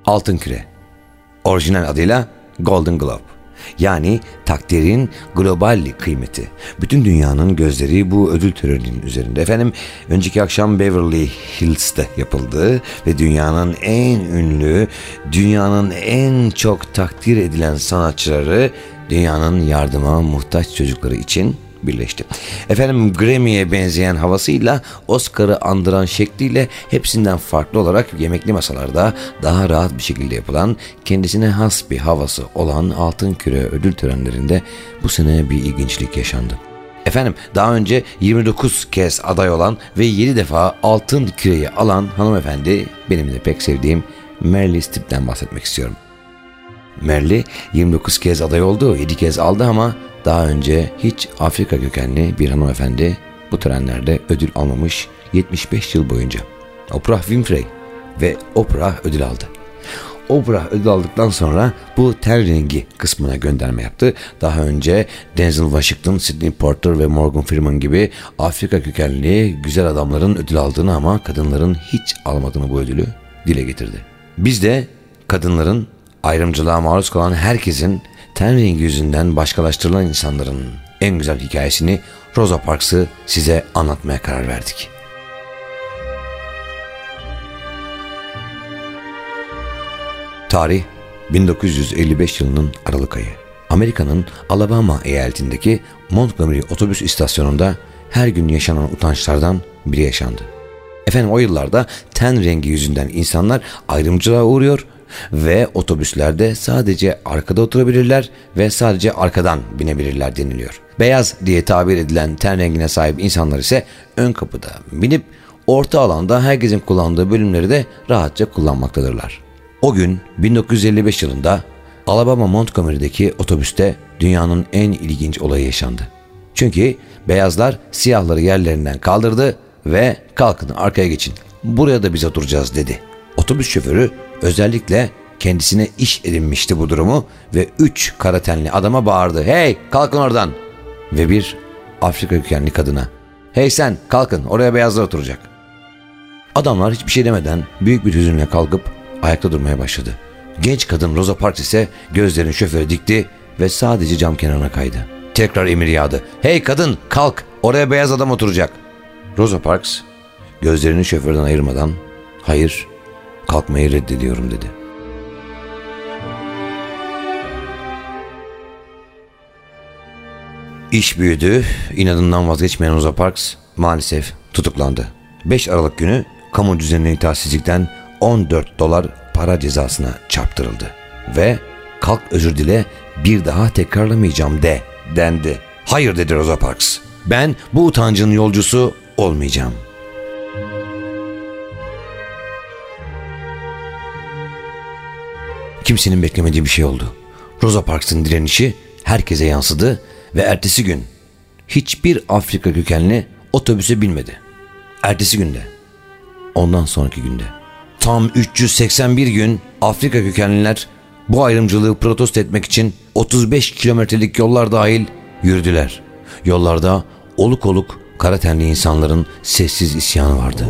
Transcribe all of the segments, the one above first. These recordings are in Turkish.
Altın Küre. Orijinal adıyla Golden Globe. Yani takdirin global kıymeti. Bütün dünyanın gözleri bu ödül töreninin üzerinde. Efendim, önceki akşam Beverly Hills'te yapıldı ve dünyanın en ünlü, dünyanın en çok takdir edilen sanatçıları dünyanın yardıma muhtaç çocukları için birleşti. Efendim, Grammy'ye benzeyen havasıyla, Oscar'ı andıran şekliyle, hepsinden farklı olarak yemekli masalarda daha rahat bir şekilde yapılan, kendisine has bir havası olan Altın Küre ödül törenlerinde bu sene bir ilginçlik yaşandı. Efendim, daha önce 29 kez aday olan ve 7 defa Altın Küre'yi alan hanımefendi, benim de pek sevdiğim Meryl Streep'ten bahsetmek istiyorum. Meryl 29 kez aday oldu, 7 kez aldı ama daha önce hiç Afrika kökenli bir hanımefendi bu törenlerde ödül almamış 75 yıl boyunca. Oprah Winfrey ve Oprah ödül aldı. Oprah ödül aldıktan sonra bu ten rengi kısmına gönderme yaptı. Daha önce Denzel Washington, Sidney Porter ve Morgan Freeman gibi Afrika kökenli güzel adamların ödül aldığını ama kadınların hiç almadığını bu ödülü dile getirdi. Biz de kadınların, ayrımcılığa maruz kalan herkesin, ten rengi yüzünden başkalaştırılan insanların en güzel hikayesini, Rosa Parks'ı size anlatmaya karar verdik. Tarih 1955 yılının Aralık ayı. Amerika'nın Alabama eyaletindeki Montgomery otobüs istasyonunda her gün yaşanan utançlardan biri yaşandı. Efendim, o yıllarda ten rengi yüzünden insanlar ayrımcılığa uğruyor ve otobüslerde sadece arkada oturabilirler ve sadece arkadan binebilirler deniliyor. Beyaz diye tabir edilen ten rengine sahip insanlar ise ön kapıda binip orta alanda herkesin kullandığı bölümleri de rahatça kullanmaktadırlar. O gün 1955 yılında Alabama Montgomery'deki otobüste dünyanın en ilginç olayı yaşandı. Çünkü beyazlar siyahları yerlerinden kaldırdı ve "Kalkın, arkaya geçin, buraya da biz oturacağız" dedi. Otobüs şoförü özellikle kendisine iş edinmişti bu durumu ve 3 kara tenli adama bağırdı: "Hey, kalkın oradan!" Ve bir Afrika kökenli kadına: "Hey sen, kalkın, oraya beyazlar oturacak." Adamlar hiçbir şey demeden büyük bir hüzünle kalkıp ayakta durmaya başladı. Genç kadın Rosa Parks ise gözlerini şoföre dikti ve sadece cam kenarına kaydı. Tekrar emir yağdı: "Hey kadın, kalk, oraya beyaz adam oturacak." Rosa Parks gözlerini şoförden ayırmadan "Hayır, kalkmayı reddediyorum" dedi. İş büyüdü. İnadından vazgeçmeyen Rosa Parks maalesef tutuklandı. 5 Aralık günü kamu düzenine itaatsizlikten $14 para cezasına çarptırıldı. Ve "Kalk, özür dile, bir daha tekrarlamayacağım" dendi. "Hayır" dedi Rosa Parks. "Ben bu utancın yolcusu olmayacağım." Kimsenin beklemediği bir şey oldu. Rosa Parks'ın direnişi herkese yansıdı ve ertesi gün hiçbir Afrika kökenli otobüse binmedi. Ertesi günde, ondan sonraki günde, tam 381 gün Afrika kökenliler bu ayrımcılığı protesto etmek için 35 kilometrelik yollar dahil yürüdüler. Yollarda oluk oluk kara tenli insanların sessiz isyanı vardı.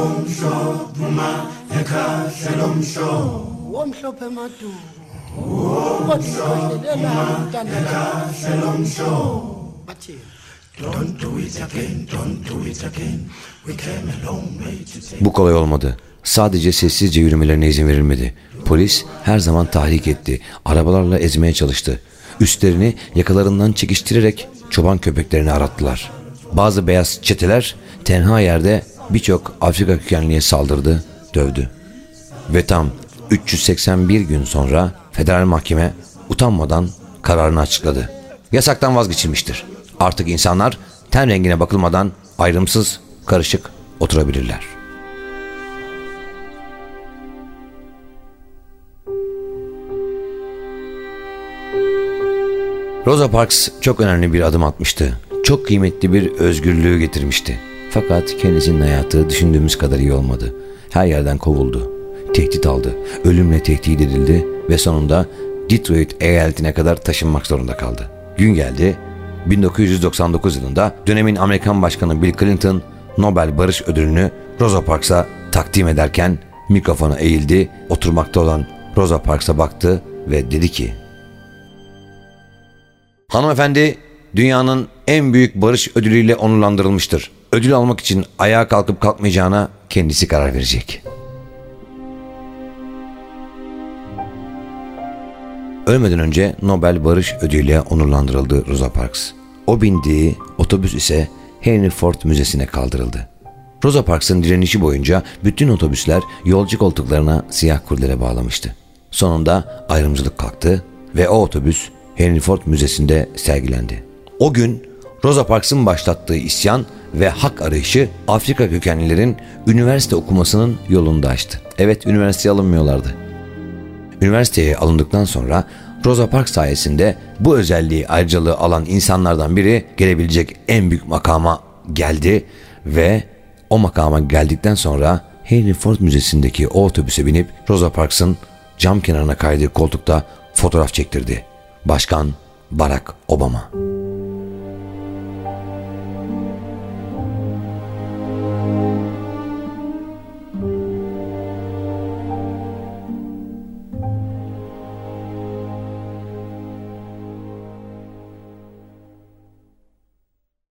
Bu kolay olmadı. Sadece sessizce yürümelerine izin verilmedi. Polis her zaman tahrik etti. Arabalarla ezmeye çalıştı. Üstlerini yakalarından çekiştirerek çoban köpeklerini arattılar. Bazı beyaz çeteler tenha yerde birçok Afrika kökenliye saldırdı, dövdü. Ve tam 381 gün sonra federal mahkeme utanmadan kararını açıkladı. Yasaktan vazgeçilmiştir. Artık insanlar ten rengine bakılmadan ayrımsız, karışık oturabilirler. Rosa Parks çok önemli bir adım atmıştı. Çok kıymetli bir özgürlüğü getirmişti. Fakat kendisinin hayatı düşündüğümüz kadar iyi olmadı. Her yerden kovuldu. Tehdit aldı. Ölümle tehdit edildi ve sonunda Detroit eyaletine kadar taşınmak zorunda kaldı. Gün geldi. 1999 yılında dönemin Amerikan Başkanı Bill Clinton Nobel Barış Ödülünü Rosa Parks'a takdim ederken mikrofona eğildi. Oturmakta olan Rosa Parks'a baktı ve dedi ki: "Hanımefendi dünyanın en büyük barış ödülüyle onurlandırılmıştır. Ödül almak için ayağa kalkıp kalkmayacağına kendisi karar verecek." Ölmeden önce Nobel Barış Ödülü'yle onurlandırıldı Rosa Parks. O bindiği otobüs ise Henry Ford Müzesi'ne kaldırıldı. Rosa Parks'ın direnişi boyunca bütün otobüsler yolcu koltuklarına siyah kurdele bağlamıştı. Sonunda ayrımcılık kalktı ve o otobüs Henry Ford Müzesi'nde sergilendi. O gün Rosa Parks'ın başlattığı isyan ve hak arayışı Afrika kökenlilerin üniversite okumasının yolunu da açtı. Evet, üniversiteye alınmıyorlardı. Üniversiteye alındıktan sonra Rosa Parks sayesinde bu özelliği, ayrıcalığı alan insanlardan biri gelebilecek en büyük makama geldi ve o makama geldikten sonra Henry Ford Müzesi'ndeki o otobüse binip Rosa Parks'ın cam kenarına kaydığı koltukta fotoğraf çektirdi. Başkan Barack Obama.